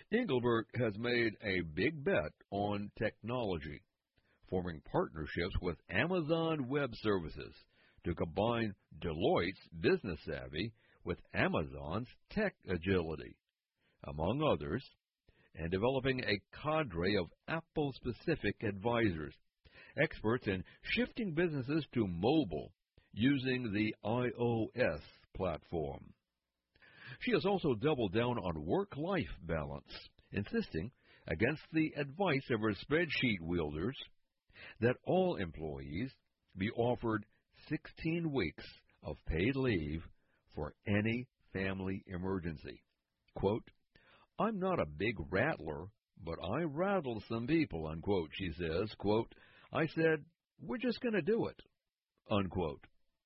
Engelbert has made a big bet on technology, forming partnerships with Amazon Web Services to combine Deloitte's business savvy with Amazon's tech agility, among others, and developing a cadre of Apple-specific advisors, experts in shifting businesses to mobile using the iOS platform. She has also doubled down on work-life balance, insisting, against the advice of her spreadsheet wielders, that all employees be offered 16 weeks of paid leave for any family emergency. Quote, "I'm not a big rattler, but I rattled some people," unquote, she says. Quote, "I said, we're just going to do it," unquote.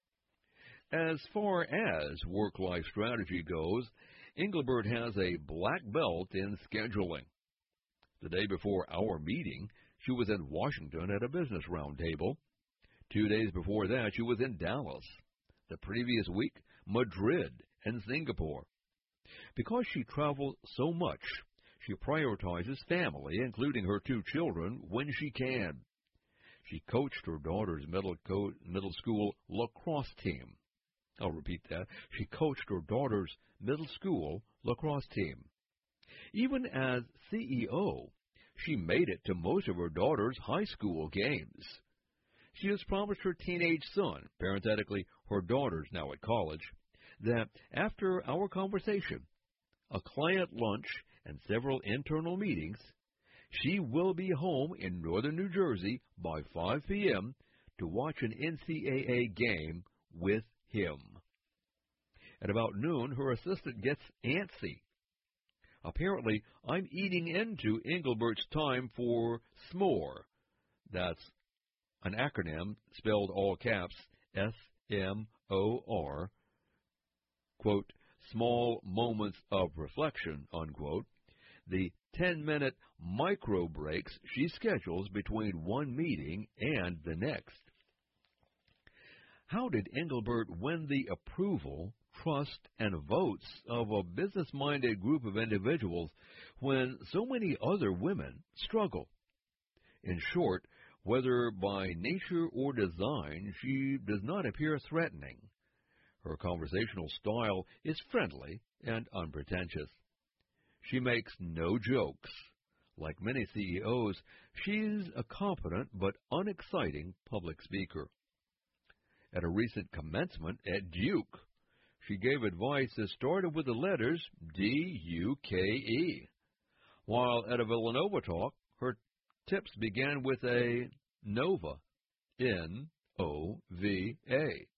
As far as work-life strategy goes, Engelbert has a black belt in scheduling. The day before our meeting, she was in Washington at a business roundtable. 2 days before that, she was in Dallas. The previous week, Madrid and Singapore. Because she travels so much, she prioritizes family, including her 2 children, when she can. She coached her daughter's middle school lacrosse team. I'll repeat that. She coached her daughter's middle school lacrosse team. Even as CEO, she made it to most of her daughter's high school games. She has promised her teenage son, parenthetically her daughter's now at college, that after our conversation, a client lunch, and several internal meetings, she will be home in northern New Jersey by 5 p.m. to watch an NCAA game with him. At about noon, her assistant gets antsy. Apparently, I'm eating into Engelbert's time for SMORE. That's an acronym spelled all caps, S-M-O-R, quote, small moments of reflection, unquote, the 10-minute micro breaks she schedules between one meeting and the next. How did Engelbert win the approval, trust, and votes of a business-minded group of individuals when so many other women struggle? In short, whether by nature or design, she does not appear threatening. Her conversational style is friendly and unpretentious. She makes no jokes. Like many CEOs, she's a competent but unexciting public speaker. At a recent commencement at Duke, she gave advice that started with the letters D-U-K-E, while at a Villanova talk, her tips began with a NOVA, N-O-V-A.